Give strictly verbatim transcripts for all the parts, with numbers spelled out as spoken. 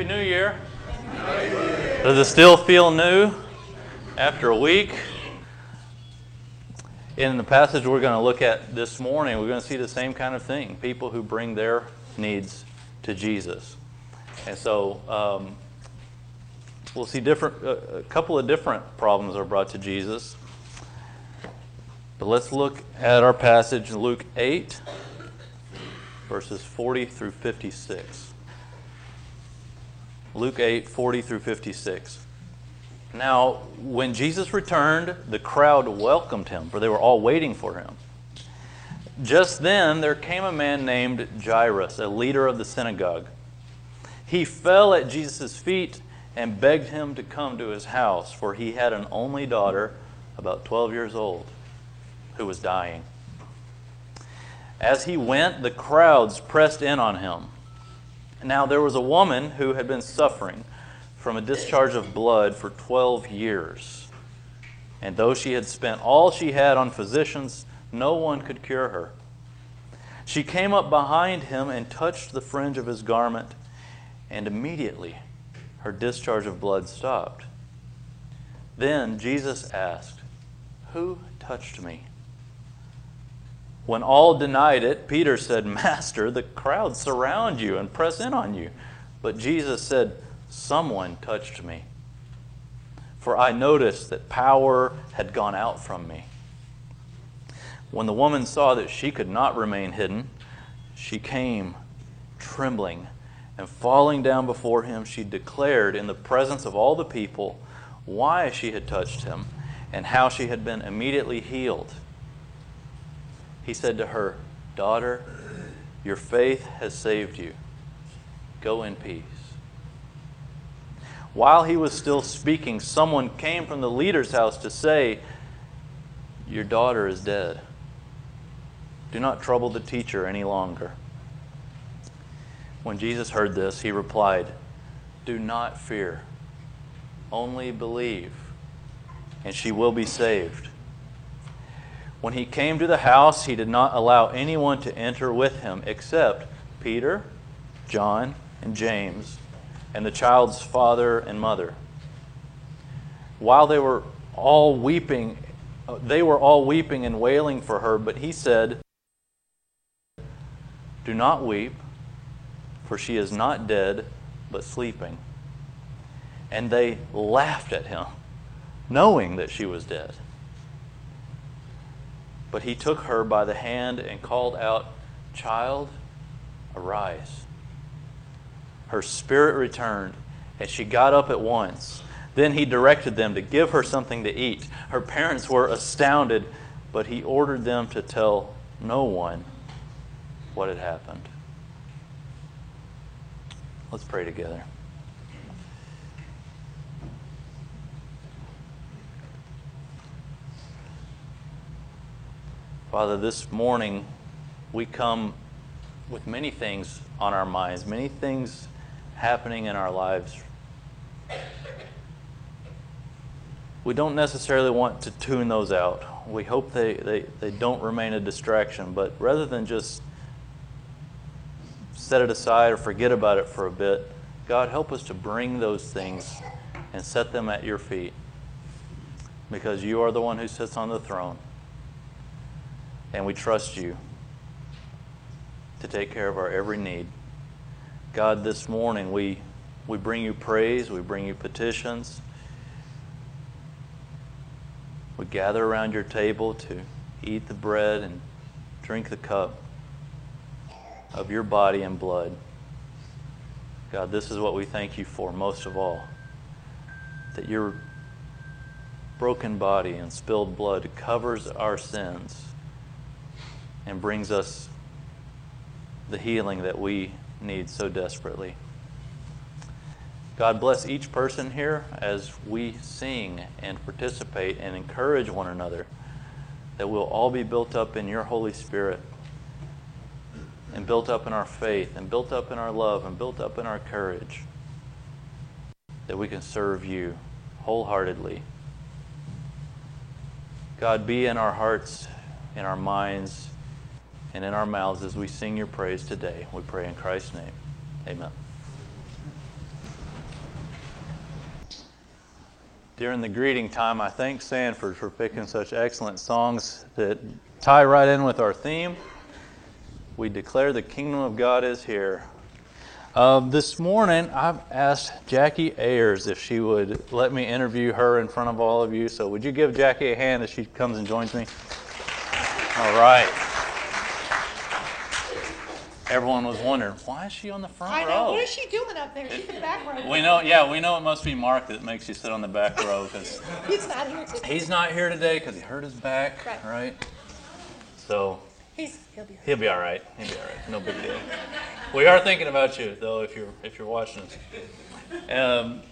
Happy New Year. Happy New Year. Does it still feel new after a week? In the passage we're going to look at this morning, we're going to see the same kind of thing. People who bring their needs to Jesus. And so um, we'll see different, uh, a couple of different problems are brought to Jesus. But let's look at our passage in Luke eight, verses forty through fifty-six. Luke eight, forty through fifty-six. Now, when Jesus returned, the crowd welcomed him, for they were all waiting for him. Just then, there came a man named Jairus, a leader of the synagogue. He fell at Jesus' feet and begged him to come to his house, for he had an only daughter, about twelve years old, who was dying. As he went, the crowds pressed in on him. Now there was a woman who had been suffering from a discharge of blood for twelve years. And though she had spent all she had on physicians, no one could cure her. She came up behind him and touched the fringe of his garment, and immediately her discharge of blood stopped. Then Jesus asked, "Who touched me?" When all denied it, Peter said, "Master, the crowds surround you and press in on you." But Jesus said, "Someone touched me, for I noticed that power had gone out from me." When the woman saw that she could not remain hidden, she came trembling, and falling down before him, she declared in the presence of all the people why she had touched him and how she had been immediately healed. He said to her, "Daughter, your faith has saved you. Go in peace." While he was still speaking, someone came from the leader's house to say, "Your daughter is dead. Do not trouble the teacher any longer." When Jesus heard this, he replied, "Do not fear. Only believe, and she will be saved." When he came to the house, he did not allow anyone to enter with him except Peter, John, and James, and the child's father and mother. While they were all weeping, they were all weeping and wailing for her, but he said, "Do not weep, for she is not dead, but sleeping." And they laughed at him, knowing that she was dead. But he took her by the hand and called out, "Child, arise." Her spirit returned, and she got up at once. Then he directed them to give her something to eat. Her parents were astounded, but he ordered them to tell no one what had happened. Let's pray together. Father, this morning we come with many things on our minds, many things happening in our lives. We don't necessarily want to tune those out. We hope they, they, they don't remain a distraction, but rather than just set it aside or forget about it for a bit, God, help us to bring those things and set them at your feet, because you are the one who sits on the throne. And we trust you to take care of our every need. God, this morning we we bring you praise, we bring you petitions. We gather around your table to eat the bread and drink the cup of your body and blood. God, this is what we thank you for most of all, that your broken body and spilled blood covers our sins and brings us the healing that we need so desperately. God, bless each person here as we sing and participate and encourage one another, that we'll all be built up in your Holy Spirit, and built up in our faith, and built up in our love, and built up in our courage, that we can serve you wholeheartedly. God, be in our hearts, in our minds, and in our mouths as we sing your praise today. We pray in Christ's name. Amen. during the greeting time, I thank Sanford for picking such excellent songs that tie right in with our theme. We declare the kingdom of God is here. Uh, this morning, I've asked Jackie Ayers if she would let me interview her in front of all of you. So would you give Jackie a hand as she comes and joins me? All right. Everyone was wondering, why is she on the front I know. row? What is she doing up there? She's in the back row. We know, yeah, we know it must be Mark that makes you sit on the back row because He's not here today. he's not here today because he hurt his back, Right. right? So He's, he'll be he'll be all right. He'll be all right. No big deal. We are thinking about you though, if you're if you're watching us. Um,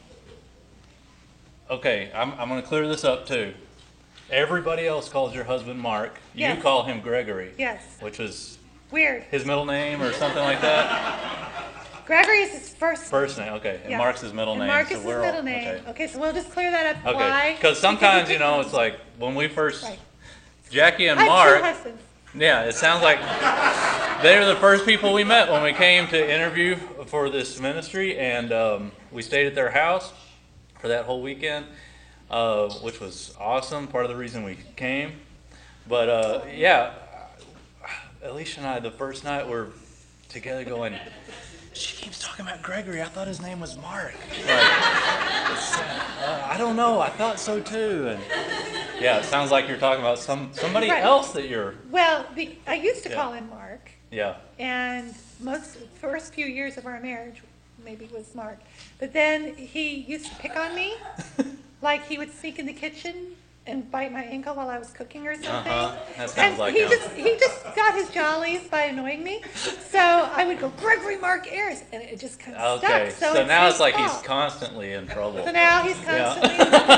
okay, I'm I'm going to clear this up too. Everybody else calls your husband Mark. You Yes. call him Gregory. Yes. Which is Weird. his middle name or something like that. Gregory is his first name. First name, okay. And Yeah. Mark's his middle and name. Mark so is his we're middle all, name. Okay. Okay, so we'll just clear that up. Okay. Why? Because sometimes, you know, it's like when we first, Right. Jackie and I have Mark, two husbands. yeah, it sounds like they were the first people we met when we came to interview for this ministry, and um, we stayed at their house for that whole weekend, uh, which was awesome. Part of the reason we came. But uh, yeah, Alicia and I, the first night, were together going, she keeps talking about Gregory. I thought his name was Mark. Like, it's, uh, I don't know. I thought so too. And yeah, it sounds like you're talking about some somebody Right. else that you're. Well, the, I used to Yeah. call him Mark, Yeah. and most first few years of our marriage, maybe it was Mark. But then he used to pick on me, like he would sneak in the kitchen and bite my ankle while I was cooking or something. Uh-huh. That sounds And like he him. just he just got his jollies by annoying me. So I would go, Gregory Mark Ayers, and it just kind of Okay. stuck. So, now his it's like he's fault. constantly in trouble. So now he's constantly.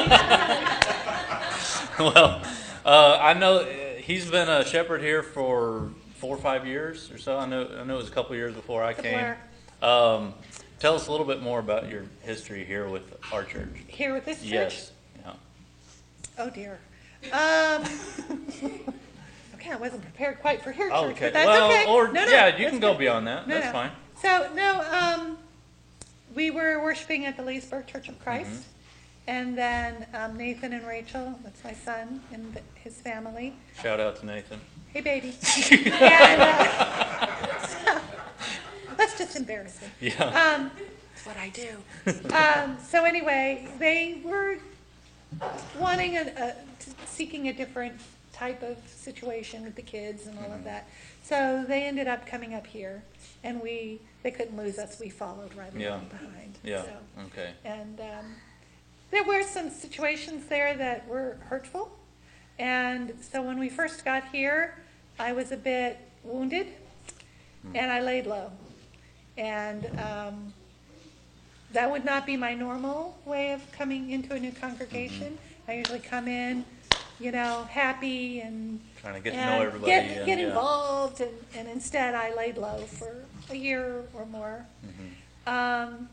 Well, uh, I know uh, he's been a shepherd here for four or five years or so. I know I know it was a couple of years before I It's a came. Um, tell us a little bit more about your history here with our church. Here with this church. Yes. Yeah. Oh dear. Um, okay, I wasn't prepared quite for here church, Okay. but that's well, okay. or no, no, yeah, you that's can go good. beyond that. No, That's no. fine. So no, um, we were worshiping at the Leesburg Church of Christ, Mm-hmm. and then um, Nathan and Rachel, that's my son and th- his family. Shout out to Nathan. Hey, baby. and, uh, so, that's just embarrassing. Yeah. Um, that's what I do. um, so anyway, they were wanting a, a seeking a different type of situation with the kids and all Mm-hmm. of that. So they ended up coming up here, and we they couldn't lose us. We followed right Yeah. along behind. Yeah. So, Okay. and um, there were some situations there that were hurtful. And so when we first got here, I was a bit wounded, and I laid low. And um, that would not be my normal way of coming into a new congregation. I usually come in, you know, happy and Trying to get to and know everybody. get, and, get yeah. involved, and, and instead I laid low for a year or more. Um,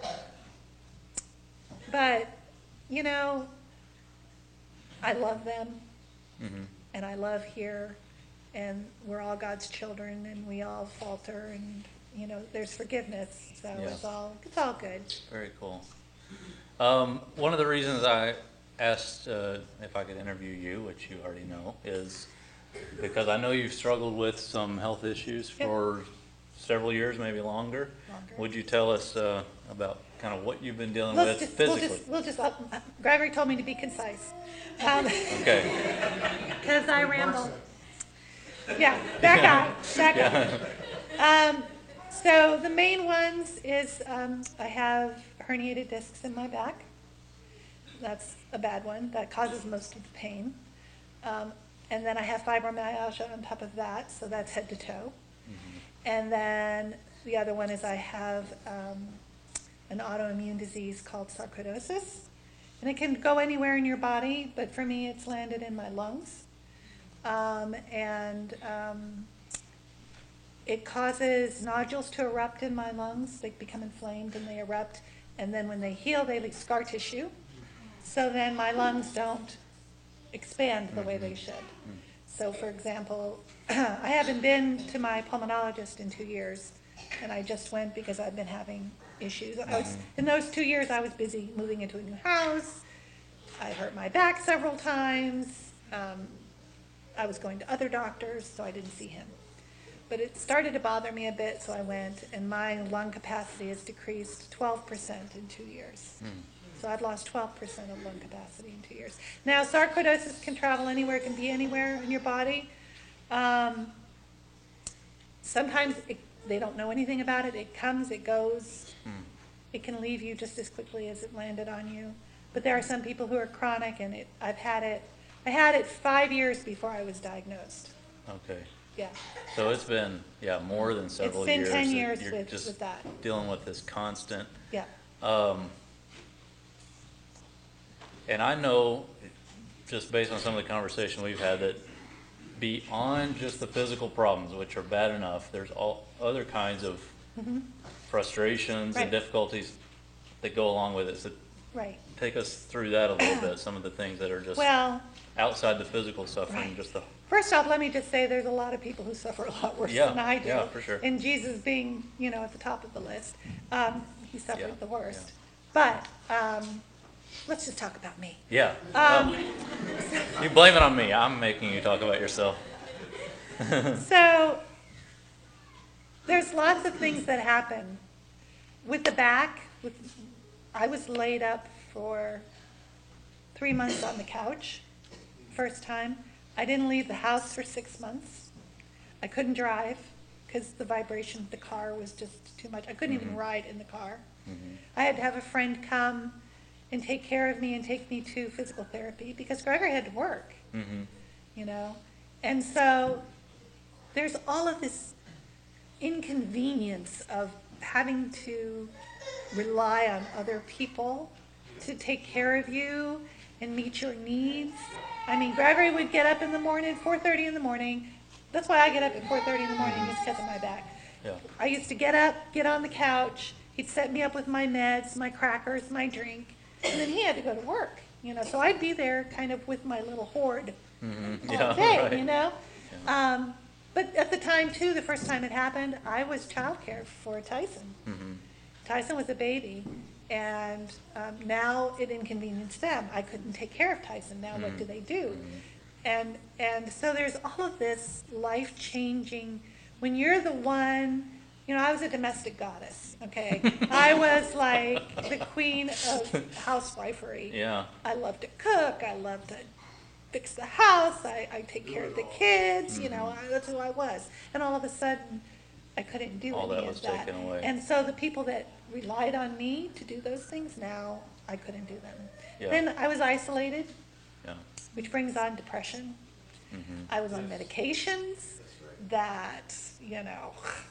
but, you know, I love them, Mhm. and I love here, and we're all God's children, and we all falter, and, you know, there's forgiveness, so Yeah. it's all it's all good. Very cool. Um, one of the reasons I asked uh, if I could interview you, which you already know, is because I know you've struggled with some health issues Yep. for several years, maybe longer. Longer. Would you tell us uh, about kind of what you've been dealing Let's with just, we'll physically? just, we'll just, uh, Gregory told me to be concise. Um, Okay. Because I ramble. Yeah, that guy, that guy. Um, so the main ones is um, I have herniated discs in my back. That's a bad one. That causes most of the pain. Um, and then I have fibromyalgia on top of that, so that's head to toe. And then the other one is I have um, an autoimmune disease called sarcoidosis. And it can go anywhere in your body, but for me it's landed in my lungs. Um, and um, it causes nodules to erupt in my lungs. They become inflamed and they erupt. And then when they heal, they leave scar tissue. So then my lungs don't expand the way they should. So for example, I haven't been to my pulmonologist in two years, and I just went because I've been having issues. I was, in those two years, I was busy moving into a new house, I hurt my back several times. Um, I was going to other doctors, so I didn't see him. But it started to bother me a bit, so I went, and my lung capacity has decreased twelve percent in two years. Mm. So I've lost twelve percent of lung capacity in two years. Now, sarcoidosis can travel anywhere, it can be anywhere in your body. Um, sometimes it, they don't know anything about it. It comes, it goes. Mm. It can leave you just as quickly as it landed on you. But there are some people who are chronic, and it, I've had it, I had it five years before I was diagnosed. Okay. Yeah. So it's been, yeah, more than several It's been years. ten that years you're with, just with that. dealing with this constant. Yeah. Um, and I know, just based on some of the conversation we've had, that beyond just the physical problems, which are bad enough, there's all other kinds of mm-hmm. frustrations right. and difficulties that go along with it. So right. take us through that a little bit, some of the things that are just well, outside the physical suffering. Right. Just the First off, let me just say there's a lot of people who suffer a lot worse yeah, than I do. Yeah, for sure. And Jesus being, you know, at the top of the list, um, he suffered yeah, the worst. Yeah. But um, let's just talk about me. Yeah. Um, well, you blame it on me. I'm making you talk about yourself. So there's lots of things that happen. With the back, with, I was laid up for three months on the couch, first time. I didn't leave the house for six months. I couldn't drive because the vibration of the car was just too much. I couldn't mm-hmm. even ride in the car. Mm-hmm. I had to have a friend come and take care of me and take me to physical therapy because Gregory had to work, mm-hmm. you know. And so there's all of this inconvenience of having to rely on other people to take care of you and meet your needs. I mean, Gregory would get up in the morning, four thirty in the morning. That's why I get up at four thirty in the morning, just because of my back. Yeah. I used to get up, get on the couch. He'd set me up with my meds, my crackers, my drink, and then he had to go to work. You know, so I'd be there kind of with my little hoard mm-hmm. all yeah, day, right. you know. Yeah. Um, but at the time, too, the first time it happened, I was childcare for Tyson. Mm-hmm. Tyson was a baby, and um, now it inconvenienced them. I couldn't take care of Tyson. Now mm-hmm. what do they do? Mm-hmm. And and so there's all of this life-changing, when you're the one, you know, I was a domestic goddess, okay? I was like the queen of housewifery. Yeah. I loved to cook. I loved to fix the house. I, I take care of the kids. Mm-hmm. You know, I, that's who I was. And all of a sudden, I couldn't do all any that was of that. taken away. And so the people that relied on me to do those things, now I couldn't do them. Yeah. Then I was isolated, yeah. which brings on depression. Mm-hmm. I was on medications that, you know,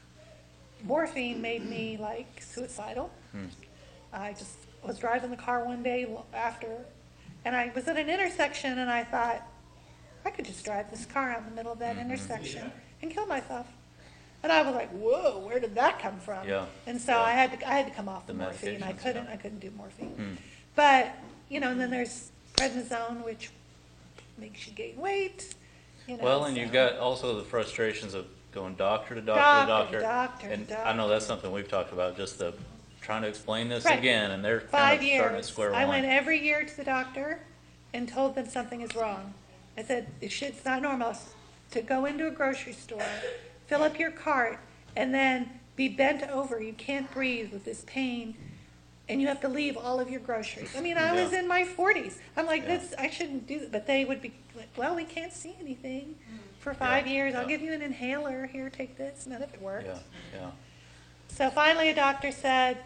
morphine made me like suicidal. Hmm. I just was driving the car one day after, and I was at an intersection, and I thought, I could just drive this car out in the middle of that mm-hmm. intersection yeah. and kill myself. And I was like, whoa, where did that come from? Yeah. And so yeah. I had to I had to come off the, the morphine. I couldn't yeah. I couldn't do morphine. Hmm. But, you know, and then there's prednisone, which makes you gain weight. You know, well, and so. you've got also the frustrations of going doctor to doctor, doctor to doctor. doctor and doctor. I know that's something we've talked about, just the trying to explain this right. again, and they're Five kind of years. starting at square one. I went every year to the doctor and told them something is wrong. I said, it should, it's not normal to go into a grocery store, fill up your cart, and then be bent over. You can't breathe with this pain, and you have to leave all of your groceries. I mean, I yeah. was in my forties. I'm like, yeah. this, I shouldn't do that. But they would be like, well, we can't see anything for five yeah. years. Yeah. I'll give you an inhaler. Here, take this. None of it worked. Yeah, yeah. So finally a doctor said,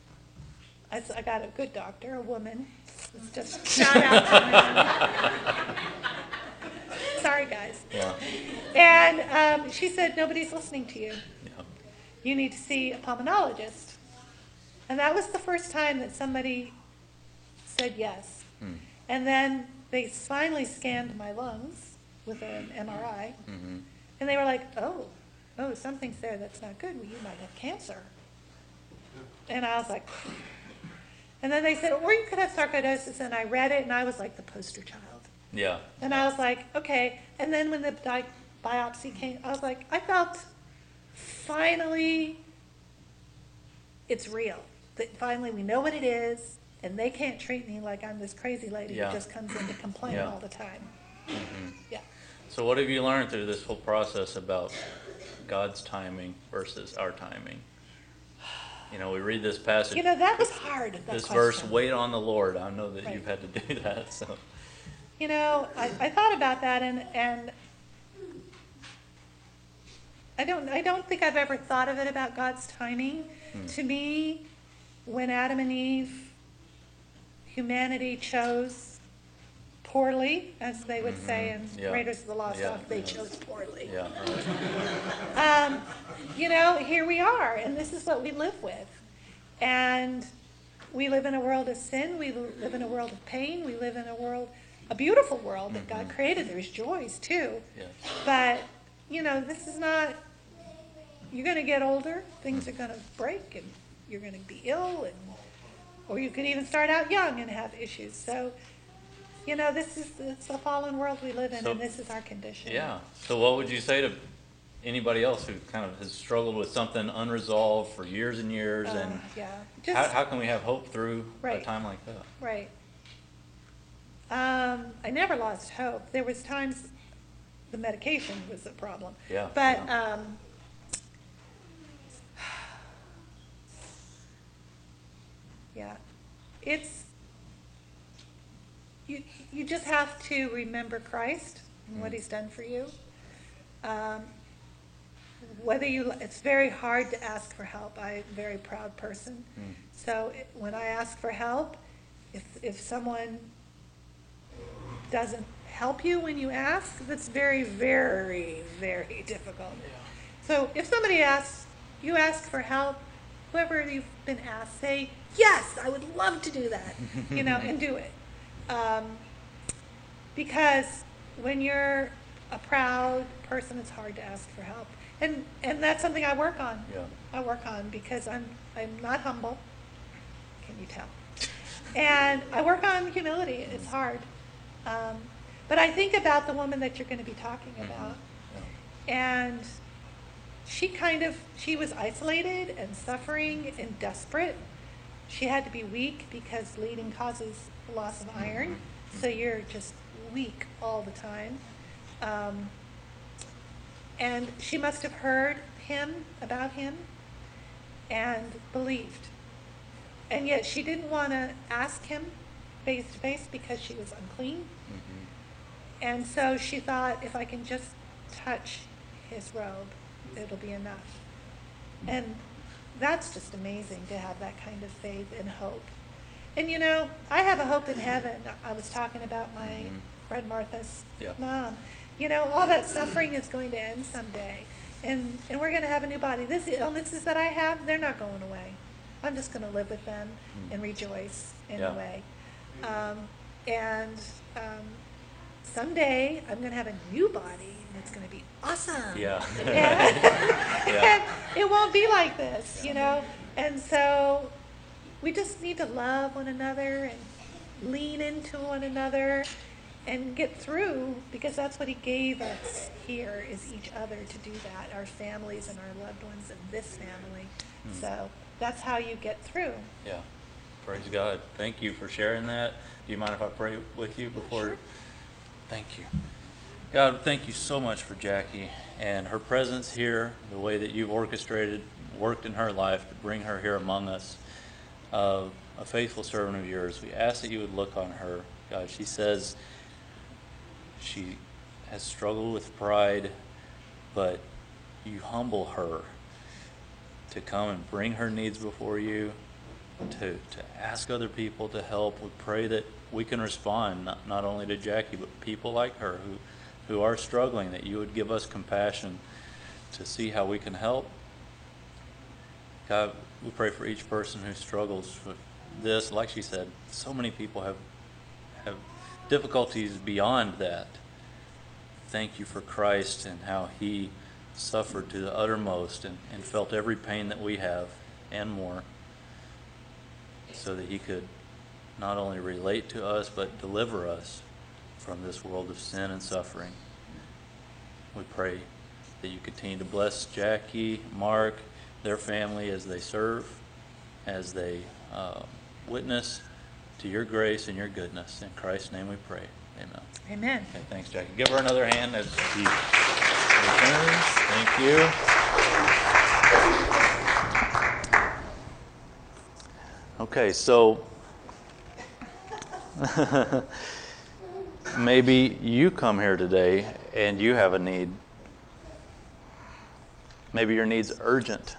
I, I got a good doctor, a woman. It's just shout out to me. Sorry, guys. Yeah. And um, she said, nobody's listening to you. Yeah. You need to see a pulmonologist. And that was the first time that somebody said yes. Hmm. And then they finally scanned my lungs with an M R I. Mm-hmm. And they were like, oh, oh, something's there that's not good. Well, you might have cancer. And I was like, and then they said, or you could have sarcoidosis. And I read it, and I was like the poster child. Yeah. And I was like, okay. And then when the di- biopsy came, I was like, I felt finally it's real. That finally we know what it is, and they can't treat me like I'm this crazy lady Yeah. who just comes in to complain Yeah. all the time. Mm-hmm. Yeah. So what have you learned through this whole process about God's timing versus our timing? You know, we read this passage. You know, that was hard, that This question. verse, wait on the Lord. I know that Right. you've had to do that. So You know, I, I thought about that, and, and I don't I don't think I've ever thought of it about God's timing. Hmm. To me, when Adam and Eve, humanity chose poorly, as they would say in Mm-hmm. Yeah. Raiders of the Lost Yeah. Ark, they Yeah. chose poorly. yeah, right. Um, you know, here we are, and this is what we live with. And we live in a world of sin, we live in a world of pain, we live in a world, a beautiful world that God created. There's joys too. Yes. But, you know, this is not, you're going to get older, things are going to break, and you're going to be ill, and or you could even start out young and have issues. So, you know, this is it's the fallen world we live in, So- and this is our condition. Yeah. So what would you say to anybody else who kind of has struggled with something unresolved for years and years, Uh, and yeah. how, Just, how can we have hope through Right. a time like that? right. Um, I never lost hope. There was times the medication was a problem. Yeah, But, yeah. um, yeah, it's, you, you just have to remember Christ and what Mm. he's done for you. Um, whether you, it's very hard to ask for help. I'm a very proud person. Mm. So it- when I ask for help, if, if someone doesn't help you when you ask, that's very, very, very difficult. So if somebody asks, you ask for help, whoever you've been asked, say, yes, I would love to do that, you know, and do it. Um, because when you're a proud person, it's hard to ask for help. And, and that's something I work on. Yeah. I work on because I'm, I'm not humble. Can you tell? And I work on humility. It's hard. Um, but I think about the woman that you're going to be talking about. Yeah. And she kind of, she was isolated and suffering and desperate. She had to be weak because bleeding causes loss of iron. So you're just weak all the time. Um, and she must have heard him, about him, and believed. And yet she didn't want to ask him face to face because she was unclean. Mhm. And so she thought, if I can just touch his robe, it'll be enough. And that's just amazing to have that kind of faith and hope. And you know, I have a hope in heaven. I was talking about my Mhm. friend Martha's Yeah. mom. You know, all that suffering is going to end someday. And, and we're going to have a new body. These illnesses that I have, they're not going away. I'm just going to live with them and rejoice in Yeah. a way. Um, and um, someday I'm going to have a new body, and it's going to be awesome. Yeah. And, Yeah. and it won't be like this, you know. And so we just need to love one another and lean into one another and get through, because that's what he gave us here, is each other to do that, our families and our loved ones and this family. Hmm. So that's how you get through. Yeah. Praise God. Thank you for sharing that. Do you mind if I pray with you before? Sure. Thank you. God, thank you so much for Jackie and her presence here, the way that you've orchestrated, worked in her life to bring her here among us, uh, a faithful servant of yours. We ask that you would look on her. God, she says she has struggled with pride, but you humble her to come and bring her needs before you, to, to ask other people to help. We pray that we can respond, not, not only to Jackie, but people like her who, who are struggling, that you would give us compassion to see how we can help. God, we pray for each person who struggles with this. Like she said, so many people have, have difficulties beyond that. Thank you for Christ and how he suffered to the uttermost and, and felt every pain that we have and more, so that he could not only relate to us but deliver us from this world of sin and suffering. We pray that you continue to bless Jackie, Mark, their family as they serve, as they uh, witness to your grace and your goodness. In Christ's name we pray. Amen. Amen. Okay, thanks, Jackie. Give her another hand as she returns. Thank you. Okay, so maybe you come here today and you have a need. Maybe your need's urgent.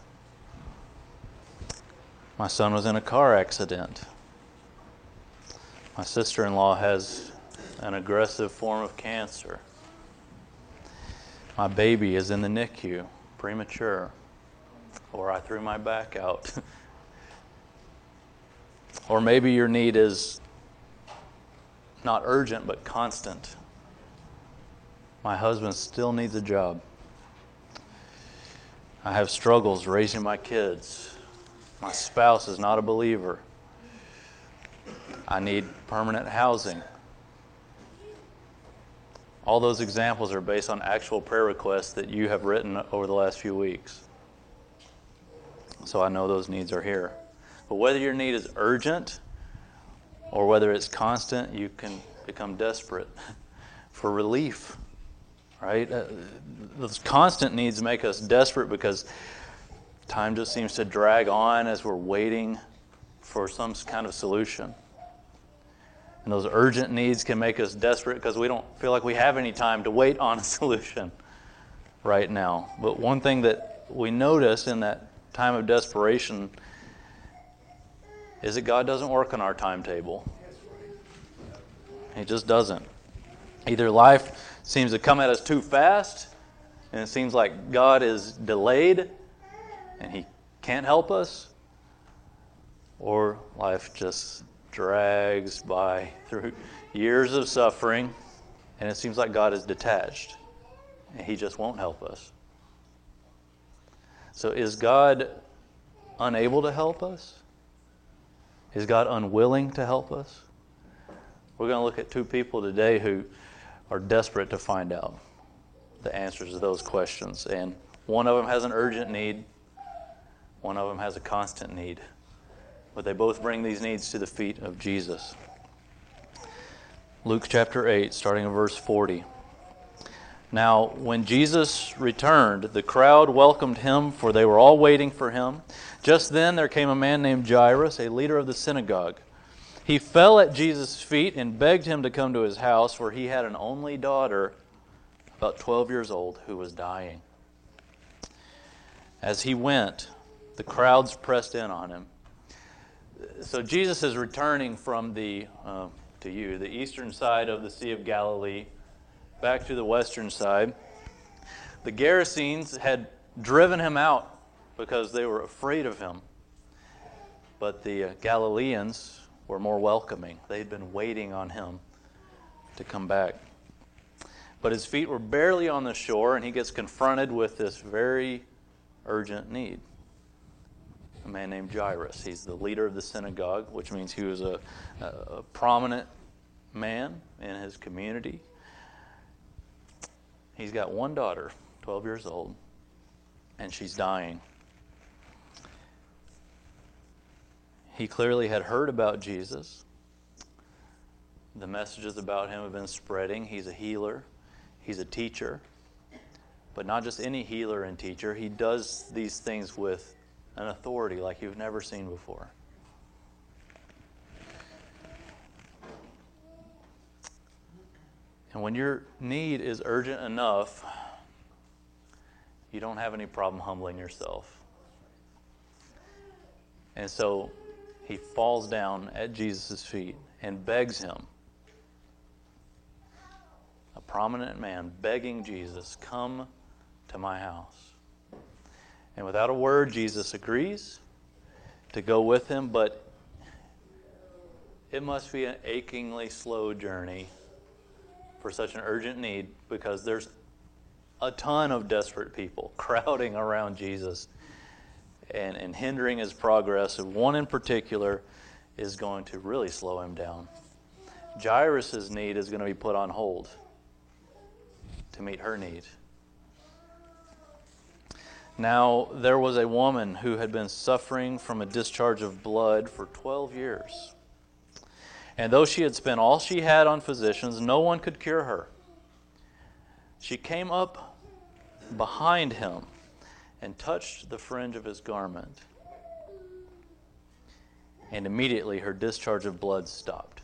My son was in a car accident. My sister-in-law has an aggressive form of cancer. My baby is in the N I C U, premature, or I threw my back out. Or maybe your need is not urgent, but constant. My husband still needs a job. I have struggles raising my kids. My spouse is not a believer. I need permanent housing. All those examples are based on actual prayer requests that you have written over the last few weeks. So I know those needs are here. But whether your need is urgent or whether it's constant, you can become desperate for relief, right? Uh, those constant needs make us desperate because time just seems to drag on as we're waiting for some kind of solution. And those urgent needs can make us desperate because we don't feel like we have any time to wait on a solution right now. But one thing that we notice in that time of desperation is that God doesn't work on our timetable. He just doesn't. Either life seems to come at us too fast, and it seems like God is delayed and He can't help us, or life just drags by through years of suffering, and it seems like God is detached and He just won't help us. So is God unable to help us? Is God unwilling to help us? We're going to look at two people today who are desperate to find out the answers to those questions. And one of them has an urgent need. One of them has a constant need. But they both bring these needs to the feet of Jesus. Luke chapter eight, starting in verse forty. Now, when Jesus returned, the crowd welcomed Him, for they were all waiting for Him. Just then there came a man named Jairus, a leader of the synagogue. He fell at Jesus' feet and begged Him to come to his house, for he had an only daughter, about twelve years old, who was dying. As he went, the crowds pressed in on Him. So Jesus is returning from the, uh, to you, the eastern side of the Sea of Galilee, back to the western side. The Gerasenes had driven Him out because they were afraid of Him. But the uh, Galileans were more welcoming. They'd been waiting on Him to come back. But His feet were barely on the shore, and He gets confronted with this very urgent need. A man named Jairus. He's the leader of the synagogue, which means he was a, a, a prominent man in his community. He's got one daughter, twelve years old, and she's dying. He clearly had heard about Jesus. The messages about Him have been spreading. He's a healer. He's a teacher. But not just any healer and teacher. He does these things with an authority like you've never seen before. And when your need is urgent enough, you don't have any problem humbling yourself. And so He falls down at Jesus' feet and begs Him. A prominent man begging Jesus, come to my house. And without a word, Jesus agrees to go with him, but it must be an achingly slow journey for such an urgent need, because there's a ton of desperate people crowding around Jesus and, and hindering His progress. And one in particular is going to really slow Him down. Jairus' need is going to be put on hold to meet her need. Now, there was a woman who had been suffering from a discharge of blood for twelve years. And though she had spent all she had on physicians, no one could cure her. She came up behind him and touched the fringe of his garment. And immediately her discharge of blood stopped.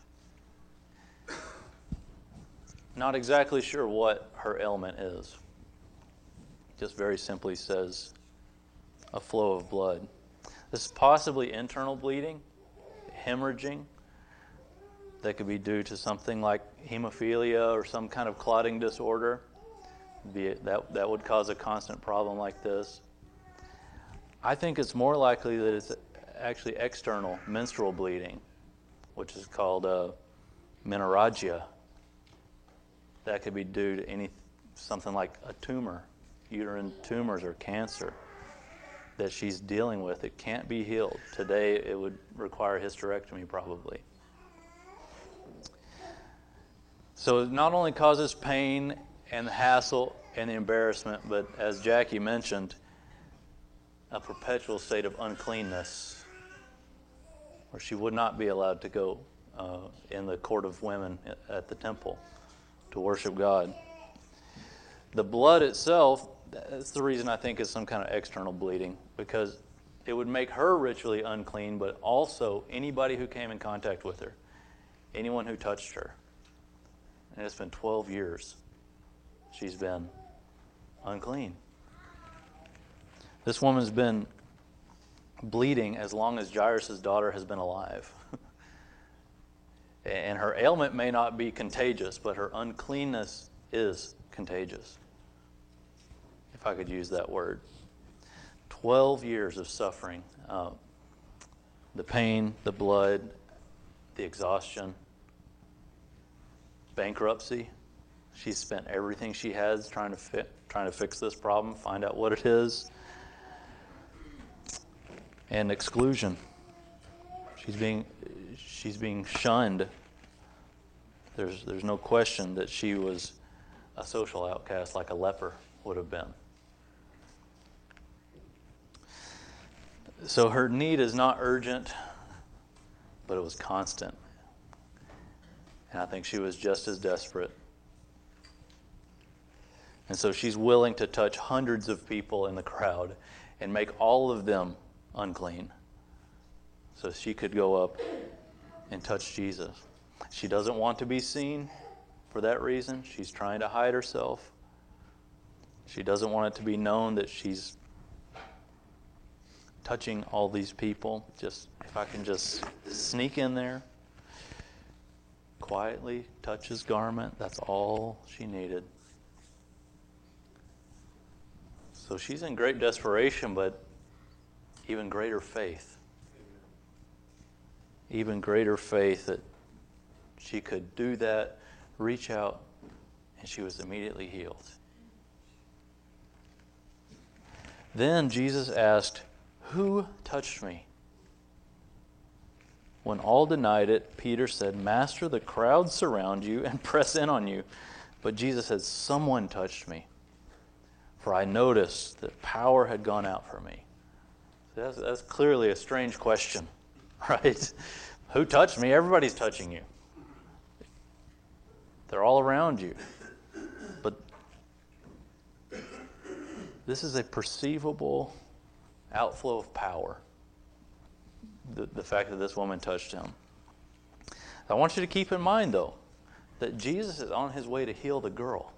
Not exactly sure what her ailment is. Just very simply says a flow of blood. This is possibly internal bleeding, hemorrhaging. That could be due to something like hemophilia or some kind of clotting disorder. Be it, that, that would cause a constant problem like this. I think it's more likely that it's actually external menstrual bleeding, which is called uh, menorrhagia. That could be due to any something like a tumor, uterine tumors or cancer that she's dealing with. It can't be healed. Today it would require hysterectomy probably. So it not only causes pain and the hassle and the embarrassment, but as Jackie mentioned, a perpetual state of uncleanness, where she would not be allowed to go uh, in the court of women at the temple to worship God. The blood itself, that's the reason I think it's some kind of external bleeding, because it would make her ritually unclean, but also anybody who came in contact with her, anyone who touched her. And it's been twelve years she's been unclean. This woman's been bleeding as long as Jairus' daughter has been alive. And her ailment may not be contagious, but her uncleanness is contagious, if I could use that word. Twelve years of suffering. Uh, the pain, the blood, the exhaustion, bankruptcy. She's spent everything she has trying to fit, trying to fix this problem, find out what it is. And exclusion. She's being she's being shunned. There's there's no question that she was a social outcast, like a leper would have been. So her need is not urgent, but it was constant. And I think she was just as desperate. And so she's willing to touch hundreds of people in the crowd and make all of them unclean, so she could go up and touch Jesus. She doesn't want to be seen for that reason. She's trying to hide herself. She doesn't want it to be known that she's touching all these people. Just, if I can just sneak in there, quietly touch his garment, that's all she needed. So she's in great desperation, but even greater faith. Even greater faith that she could do that, reach out, and she was immediately healed. Then Jesus asked, "Who touched me?" When all denied it, Peter said, "Master, the crowds surround you and press in on you." But Jesus said, "Someone touched me, for I noticed that power had gone out from me." So that's, that's clearly a strange question, right? Who touched me? Everybody's touching you. They're all around you. But this is a perceivable outflow of power, the, the fact that this woman touched him. I want you to keep in mind, though, that Jesus is on his way to heal the girl.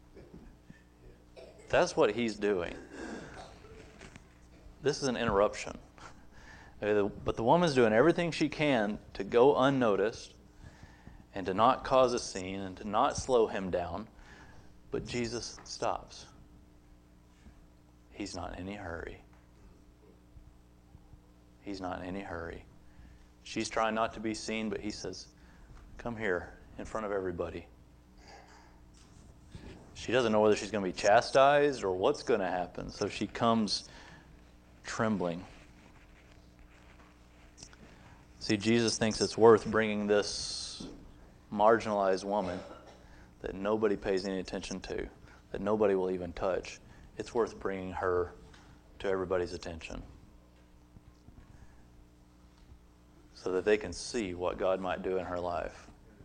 That's what he's doing. This is an interruption. But the woman's doing everything she can to go unnoticed and to not cause a scene and to not slow him down. But Jesus stops. He's not in any hurry. He's not in any hurry. She's trying not to be seen, but he says, "Come here in front of everybody." She doesn't know whether she's going to be chastised or what's going to happen, so she comes trembling. See, Jesus thinks it's worth bringing this marginalized woman that nobody pays any attention to, that nobody will even touch. It's worth bringing her to everybody's attention. so that they can see what God might do in her life.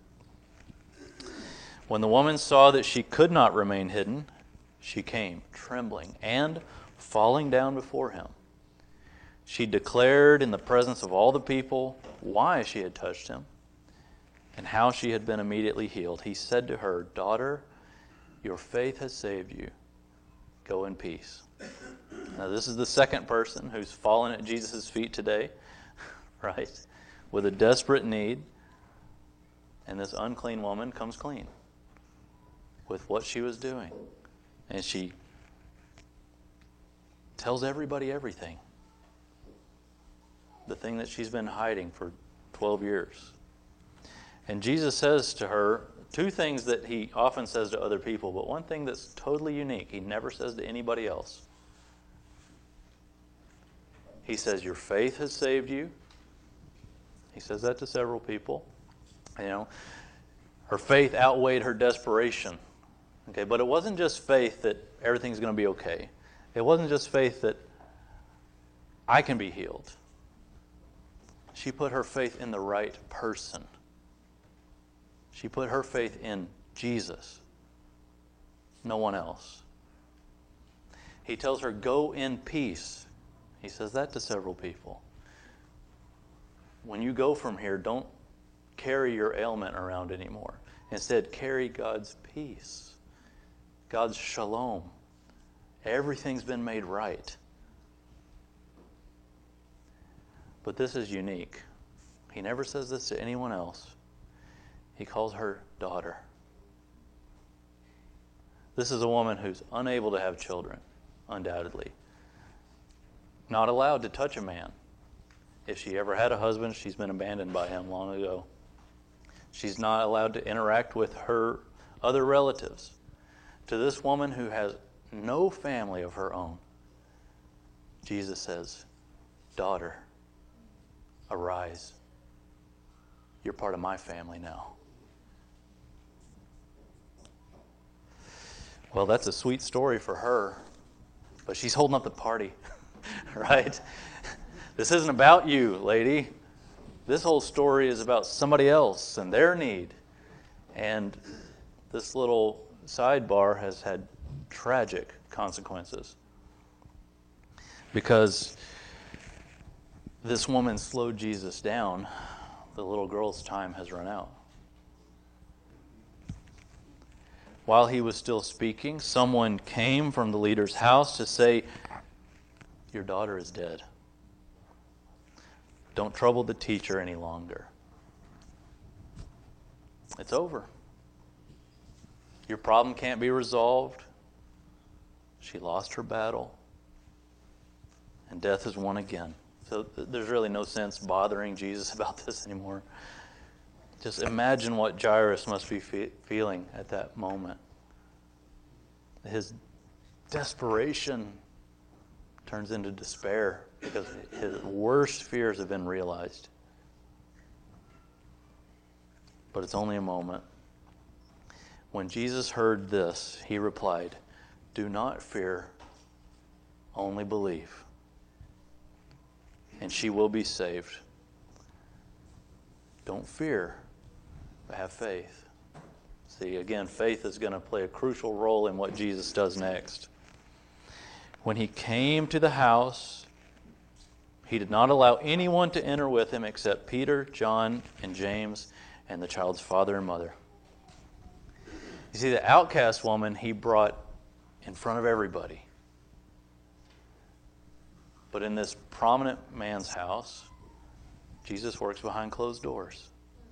When the woman saw that she could not remain hidden, she came, trembling, and falling down before him. She declared in the presence of all the people why she had touched him and how she had been immediately healed. He said to her, "Daughter, your faith has saved you. Go in peace." Now, this is the second person who's fallen at Jesus' feet today, right, with a desperate need. And this unclean woman comes clean with what she was doing. And she tells everybody everything. The thing that she's been hiding for twelve years. And Jesus says to her two things that he often says to other people, but one thing that's totally unique, he never says to anybody else. He says, "Your faith has saved you." He says that to several people. You know, her faith outweighed her desperation. Okay, but it wasn't just faith that everything's going to be okay. It wasn't just faith that I can be healed. She put her faith in the right person. She put her faith in Jesus, no one else. He tells her, "Go in peace." He says that to several people. When you go from here, don't carry your ailment around anymore. Instead, carry God's peace, God's shalom. Everything's been made right. But this is unique. He never says this to anyone else. He calls her daughter. This is a woman who's unable to have children, undoubtedly. Not allowed to touch a man. If she ever had a husband, she's been abandoned by him long ago. She's not allowed to interact with her other relatives. To this woman who has no family of her own, Jesus says, "Daughter, arise. You're part of my family now." Well, that's a sweet story for her, but she's holding up the party, right? This isn't about you, lady. This whole story is about somebody else and their need. And this little sidebar has had tragic consequences because this woman slowed Jesus down. The little girl's time has run out. While he was still speaking, someone came from the leader's house to say, "Your daughter is dead. Don't trouble the teacher any longer. It's over. Your problem can't be resolved. She lost her battle, and death has won again." So there's really no sense bothering Jesus about this anymore. Just imagine what Jairus must be fe- feeling at that moment. His desperation turns into despair because his worst fears have been realized. But it's only a moment. When Jesus heard this, he replied, "Do not fear, only believe, and she will be saved." Don't fear, but have faith. See, again, faith is going to play a crucial role in what Jesus does next. When he came to the house, he did not allow anyone to enter with him except Peter, John, and James, and the child's father and mother. You see, the outcast woman he brought in front of everybody. But in this prominent man's house, Jesus works behind closed doors.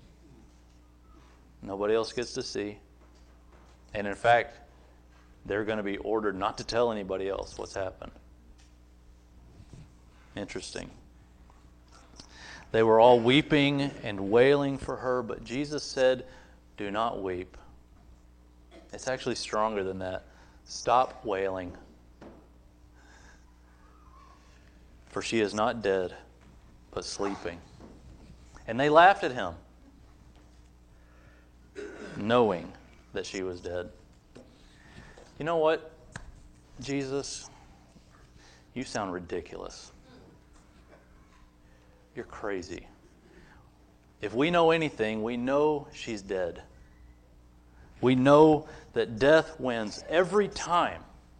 Nobody else gets to see. And in fact, they're going to be ordered not to tell anybody else what's happened. Interesting. They were all weeping and wailing for her, but Jesus said, "Do not weep." It's actually stronger than that. Stop wailing. For she is not dead, but sleeping. And they laughed at him, knowing that she was dead. You know what, Jesus? You sound ridiculous. You're crazy. If we know anything, we know she's dead. We know that death wins every time.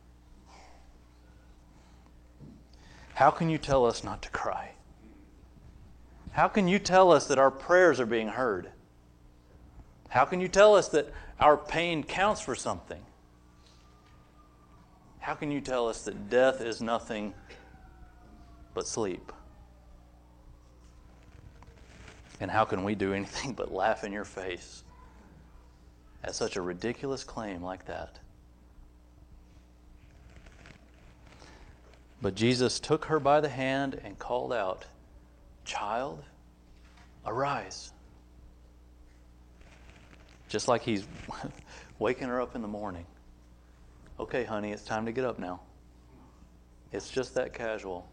How can you tell us not to cry? How can you tell us that our prayers are being heard? How can you tell us that our pain counts for something? How can you tell us that death is nothing but sleep? And how can we do anything but laugh in your face at such a ridiculous claim like that? But Jesus took her by the hand and called out, "Child, arise." Just like he's waking her up in the morning. Okay, honey, it's time to get up now. It's just that casual.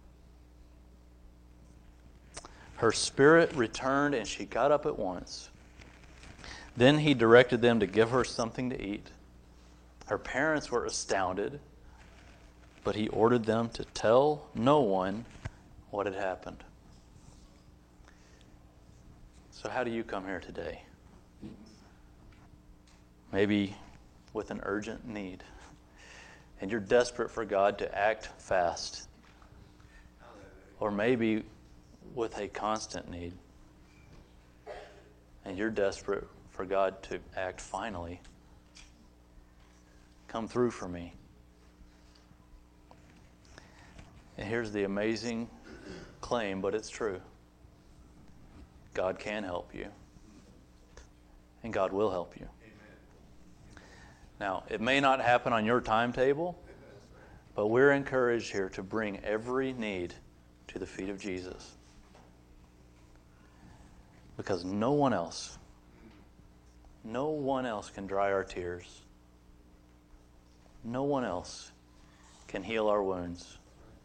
Her spirit returned and she got up at once. Then he directed them to give her something to eat. Her parents were astounded, but he ordered them to tell no one what had happened. So how do you come here today? Maybe with an urgent need, and you're desperate for God to act fast. Or maybe with a constant need, and you're desperate for God to act finally. Come through for me. And here's the amazing claim, but it's true. God can help you. And God will help you. Amen. Now, it may not happen on your timetable, but we're encouraged here to bring every need to the feet of Jesus. Because no one else, no one else can dry our tears. No one else can heal our wounds.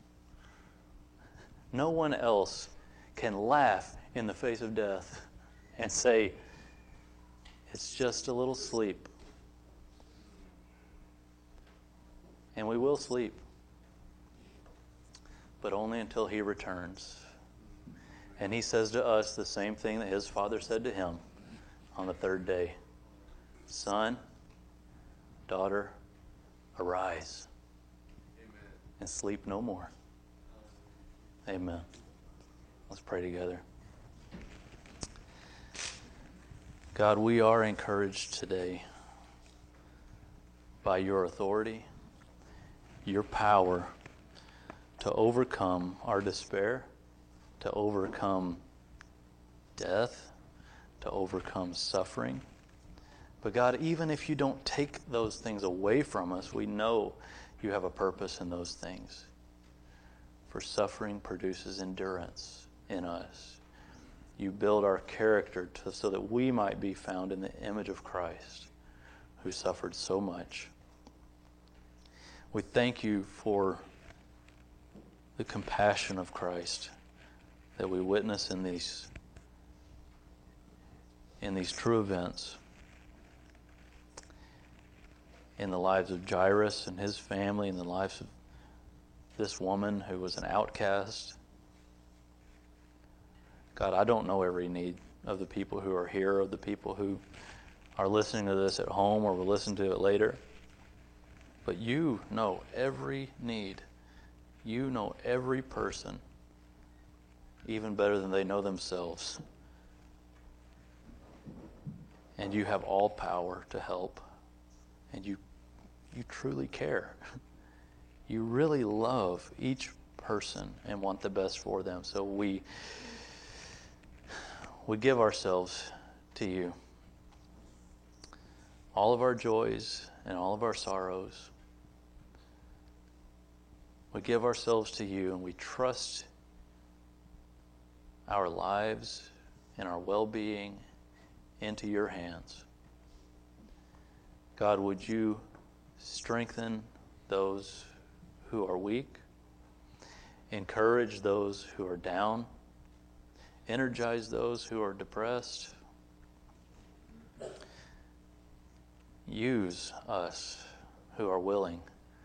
No one else can laugh in the face of death and say, it's just a little sleep. And we will sleep, but only until he returns. And he says to us the same thing that his Father said to him on the third day. Son, daughter, arise. Amen. And sleep no more. Amen. Let's pray together. God, we are encouraged today by your authority, your power to overcome our despair, to overcome death, to overcome suffering. But God, even if you don't take those things away from us, we know you have a purpose in those things. For suffering produces endurance in us. You build our character to, so that we might be found in the image of Christ, who suffered so much. We thank you for the compassion of Christ that we witness in these in these true events, in the lives of Jairus and his family, in the lives of this woman who was an outcast. God, I don't know every need of the people who are here, of the people who are listening to this at home or will listen to it later. But you know every need. You know every person even better than they know themselves. And you have all power to help. And you you truly care. You really love each person and want the best for them. So we we give ourselves to you. All of our joys and all of our sorrows. We give ourselves to you and we trust our lives and our well-being into your hands. God, would you strengthen those who are weak, encourage those who are down, energize those who are depressed. Use us who are willing,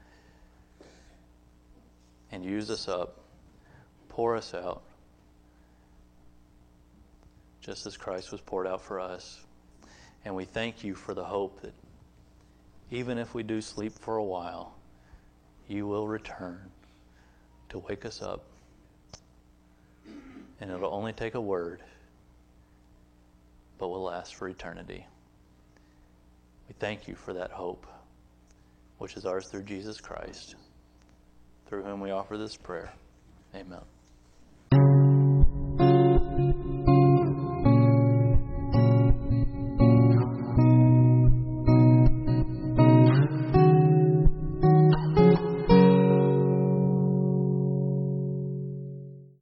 and use us up, pour us out just as Christ was poured out for us. And we thank you for the hope that even if we do sleep for a while, you will return to wake us up. And it'll only take a word, but will last for eternity. We thank you for that hope, which is ours through Jesus Christ, through whom we offer this prayer. Amen.